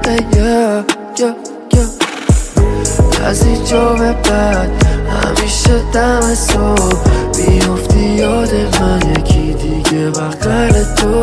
از اینجا به بعد همیشه دم صبح میافتی یاد من یکی دیگه بغل تو.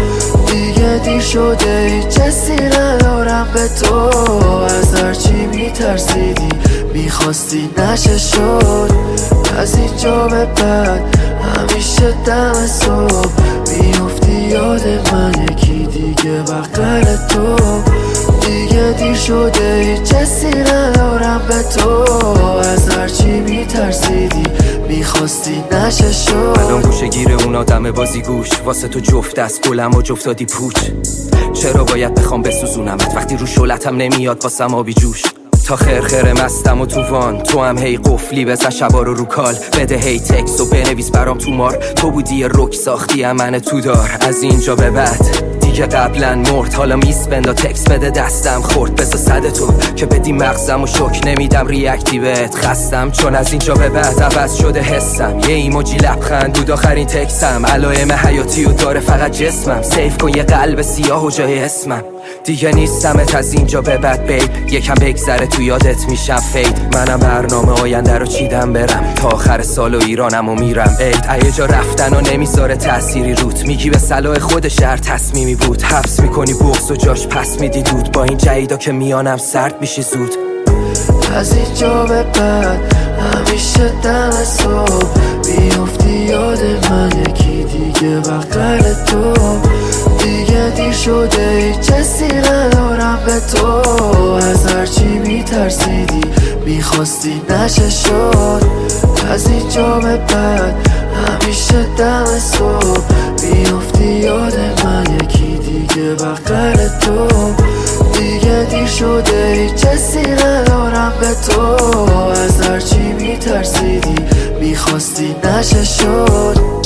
دیگه دیر شده هیچ حسی ندارم به تو. از هرچی میترسیدی میخواستی نشه شد. از اینجا به بعد همیشه دم صبح میافتی یاد من یکی دیگه بغل تو. دیگه دیر شده هیچ حسی ندارم به تو. از هرچی میترسیدی میخواستی نشه شد. الان گوشه گیر اون آدم بازی گوش واسه تو جفت است گلم و جفتادی پوچ. چرا باید بخوام بسوزونمت وقتی رو شلتم نمیاد واسم آبی جوش. تا خرخره مستم و توفان تو هم هی قفلی بزن شبا رو کال. بده هی تکس و بنویس برام تومار. تو بودی یه رک ساختی من تو دار. از اینجا به بعد دیگه قبلا مرد حالا میس بندا تکس بده دستم خورد. بسا صد تو که بدی مغزم و شک نمیدم ریاکتی بهت خستم. چون از اینجا به بعد عوض شده حسم. یه ایموجی لبخند بود آخرین تکسم. علائم حیاتی و داره فقط جسمم. سیف کن یه قلب سیاه و جای اسمم. دیگه نیستمت از اینجا به بعد بیب. یکم بگذره تو یادت میشم فید. منم برنامه آینده رو چیدم برم تا آخر سال و ایرانم و میرم عید. ایه جا رفتن و نمیذاره تأثیری روت. میگی به صلاح خود شهر تصمیمی بود. حبس میکنی بغض و جاش پس میدی دود. با این جیدا که میانم سرد میشی زود. از اینجا به بعد همیشه دم صبح میافتی یاد من یکی دیگه بغل تو. دیگه دیر شده هیچ حسی ندارم به تو. از هرچی میترسیدی میخواستی نشه شد. از اینجا به بعد همیشه دم صبح میافتی یاد من یکی دیگه بغل تو. دیگه دیر شده هیچ حسی ندارم به تو. از هرچی میترسیدی میخواستی نشه شد.